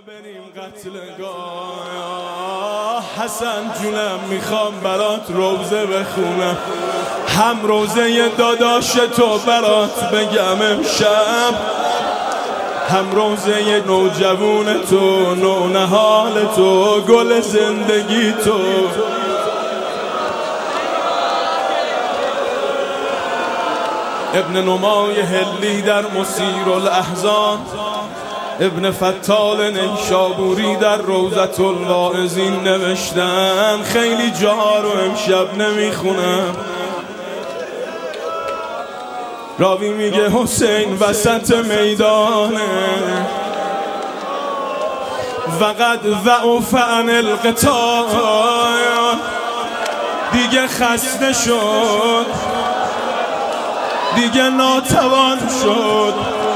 بریم قتلگاه. حسن جونم میخوام برات روزه بخونم، هم روزه داداش تو برات بگم امشب، هم روزه نوجوون تو، نونهال تو، گل زندگی تو. ابن نمای هلی در مسیر الاحزان، ابن فتال نیشابوری در روضة الواعظین نوشتن. خیلی جاها رو امشب نمیخونم. راوی میگه حسین وسط میدانه وقد ضعف عن القتال، دیگه خسته شد، دیگه ناتوان شد.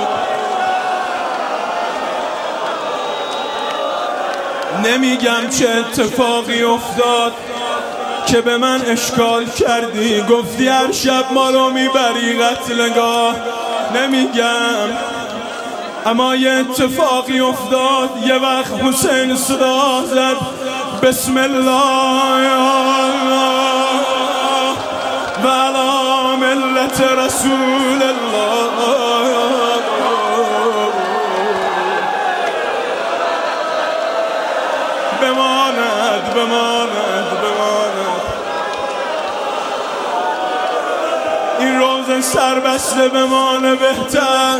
نمیگم چه اتفاقی افتاد که به من اشکال کردی، گفتی هر شب ما رو میبری قتلگاه. نمیگم، اما یه اتفاقی افتاد. یه وقت حسین صدا زد بسم الله و علی ملت رسول الله. بماند بماند بماند این روز سربسته بمانه بهتر.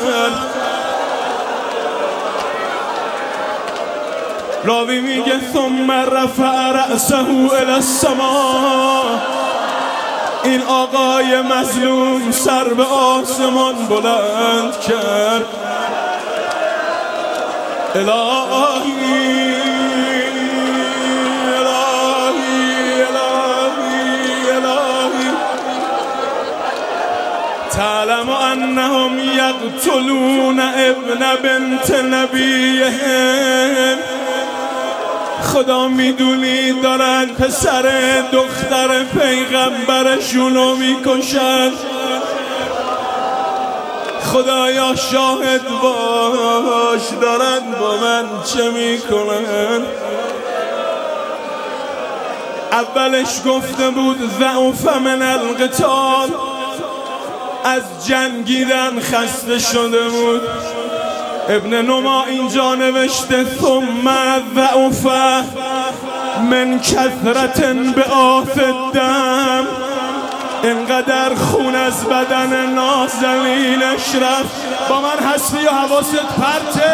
راوی میگه ثم رفع رأسه الی السماء، این آقای مظلوم سر به آسمان بلند کرد. الهی تعلم انهم یقتلون ابن بنت نبیهم، خدا میدونی دارن پسر دختر پیغمبرشونو میکشن. خدایا شاهد باش دارن با من چه میکنن. اولش گفته بود ضعف من القتال، از جنگیدن خسته شده بود. ابن نما اینجا نوشته ثم ضعف من کثرت بعاث الدم، اینقدر خون از بدن نازنینش رفت. با من هستی یا حواست پرته؟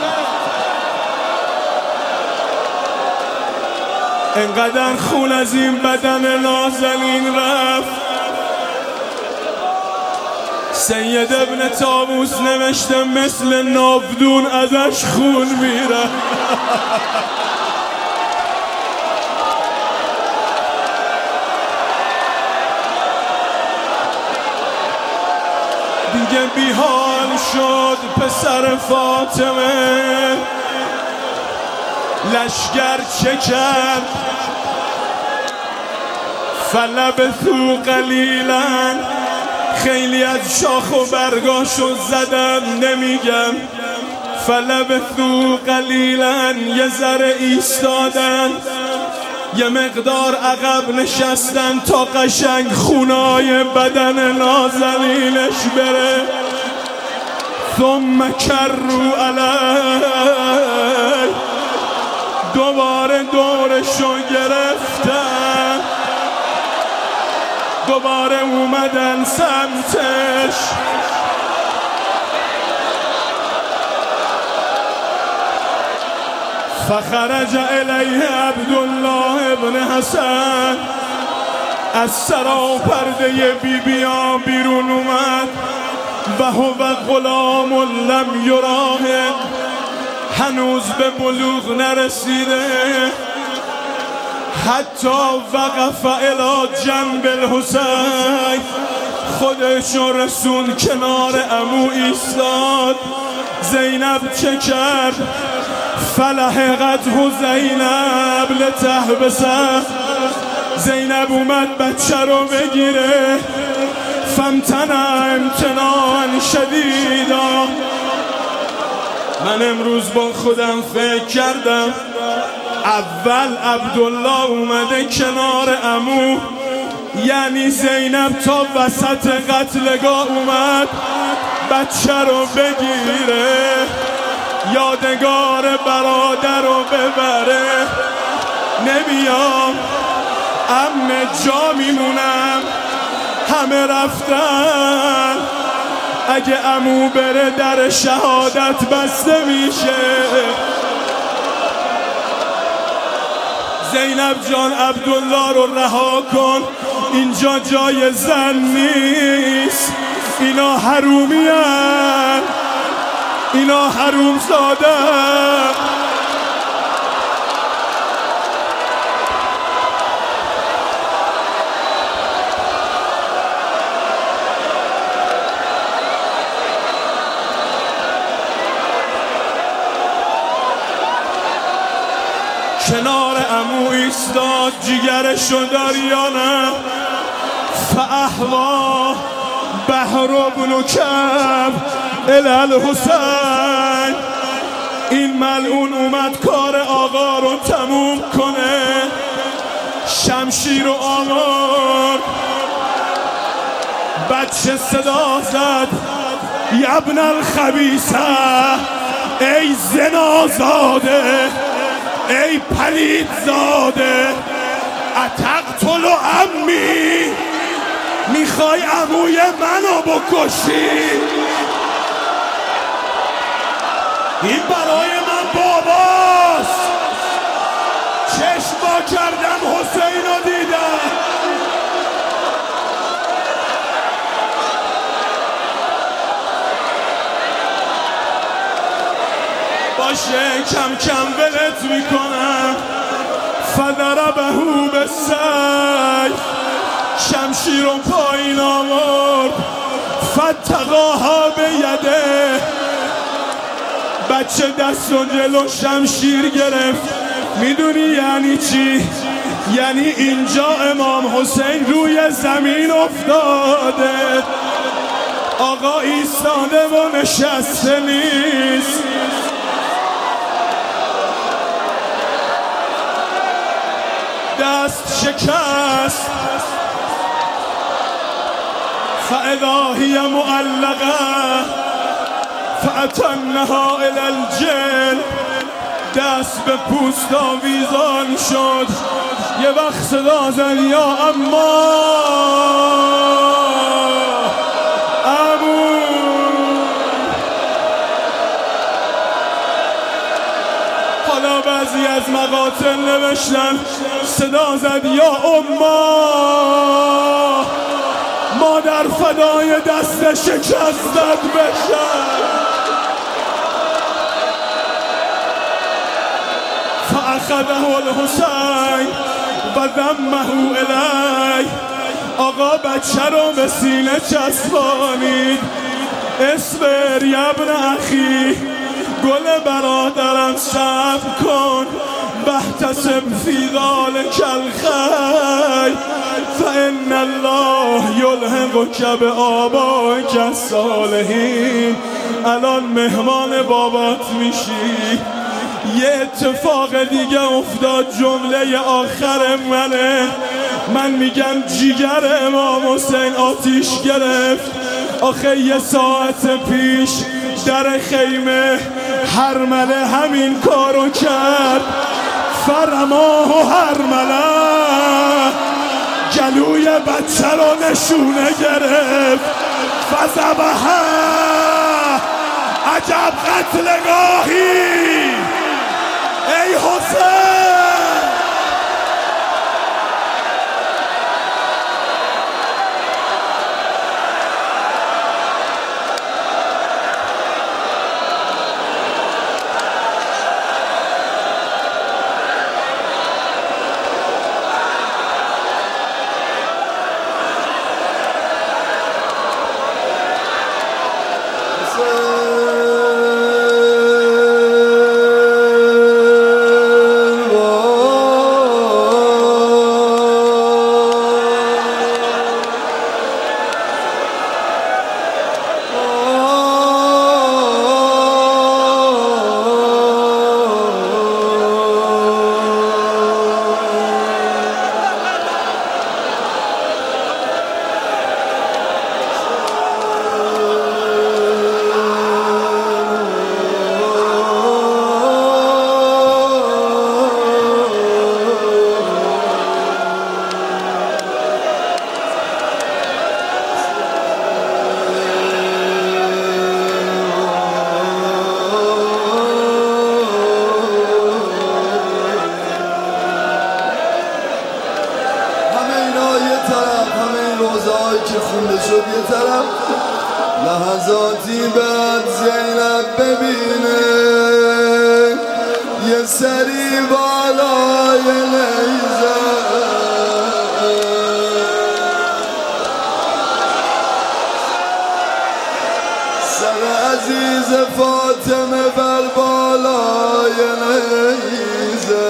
اینقدر خون از این بدن نازنین رفت. سید ابن طاووس نوشته مثل ناودون ازش خون میره. دیگه بیحال شد پسر فاطمه. لشگر چه کرد؟ فلبثوا قلیلا، خیلی از شاخ و برگاشو زدم. نمیگم فلبثوا قلیلا، یه ذره ایستادن، یه مقدار عقب نشستن تا قشنگ خونای بدن نازنینش بره. ثم کروا علی، دوباره دورشو گرفتن، دوباره اومدن سمتش. فخرج الیه عبدالله ابن حسن، از سراپرده بیبیان بیرون اومد. و هو غلام لم یراهق، هنوز به بلوغ نرسیده. حتی وقف الی جنب الحسین، خودشو رسون کنار عمو ایستاد. زینب چه کرد؟ فلحقته زینب لتحبسه، زینب اومد بچه رو بگیره. فامتنع امتناعا شدیدا، من امروز با خودم فکر کردم اول عبدالله اومده کنار عمو، یعنی زینب تا وسط قتلگاه اومد بچه رو بگیره، یادگار برادر رو ببره. نمیام همه جا میمونم، همه رفتن، اگه عمو بره در شهادت بسته میشه. زینب جان عبدالله رو رها کن، اینجا جای زن نیست، اینا حرومی هن، اینا حروم زاده. کنار عمو ایستاد، جیگرشو داری یا نه؟ فاحوا بحر بن کعب الالحسین. این ملعون اومد کار آقا رو تموم کنه، شمشیر و آورد، بچه صدا زد یبن الخبیثه، ای زنازاده، ای پلید زاده، اتقتل عمی، میخوای عموی منو بکشی؟ این برای من باباست، چشم با کردم حسین رو دیدم. باشه کم کم ولت میکنم. فضربه بالسیف، شمشیر رو پایین آورد، فتقاها به یده، بچه دست و جلو شمشیر گرفت. میدونی یعنی چی؟ یعنی اینجا امام حسین روی زمین افتاده، آقا ایستاده و نشسته نیست. دست شکست، فاذا هی معلقه فاتنها الی الجل. دست به پوست آویزان شد، یه وقت صدا زد یا اما عمو. حالا بعضی از مقاتل نوشتن صدا زد یا اما، مادر فدای دست شکستت بشن. فاخذه الحسین و ضمه الی. آقا بچه رو به سینه چسبانید. اصبر یبن اخی، گل برادرم صبر کن، بحتسب فی ذالک الخیر، فان الله یلحقک بآبائک الصالحین. الان مهمان بابات میشی. یه اتفاق دیگه افتاد، جمله آخر منه. من میگم جیگر امام حسین آتیش گرفت. آخه یه ساعت پیش در خیمه هرمله همین کارو کرد، فرماه و هرمله گلوی بچه رو نشونه گرفت، فذبحه. عجب قتلگاهی ای حسین. یه طرف لحظاتی بعد زینب ببینه یه سری بالای نیزه سر عزیز فاطمه بر بالای نیزه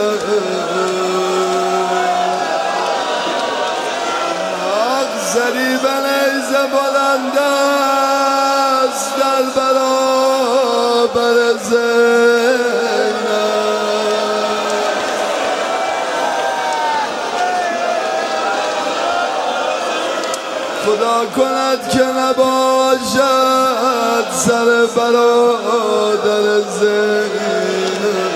زریب نیزه بلند است در برابر زینب خدا کند که نباشد سر برادر زینب.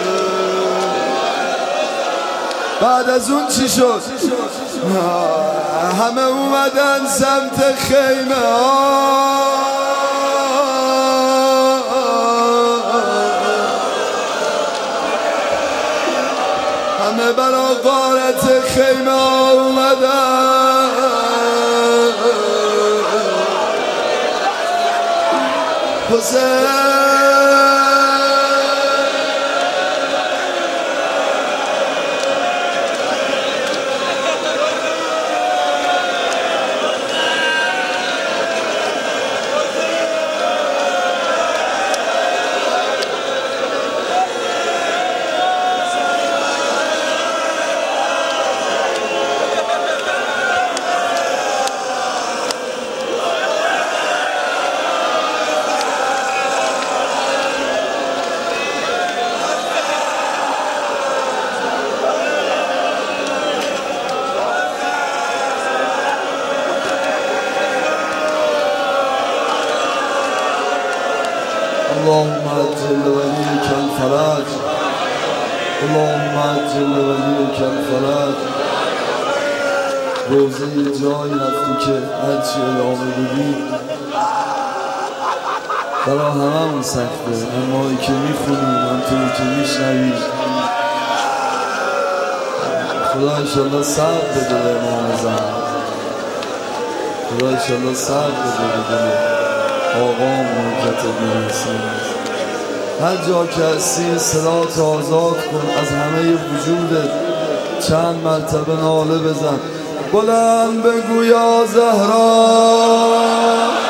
بعد از اون چی شد؟ همه اومدن سمت خیمه همه برا غارت خیمه اومدن حسین اللهم عجل وليك الفرج اللهم عجل وليك الفرج. روزه جایی رفتی که هرچی ادامه بودی برا هممون سخته، اما ای که میخونیم همطوری که میشنویم خدا انشالله صبر بده به امام زمان، خدا انشالله صبر بده به آقام منکتب میرسیم. هر جا که هستی صلات آزاد کن، از همه وجودت چند مرتبه ناله بزن، بلند بگو یا زهرا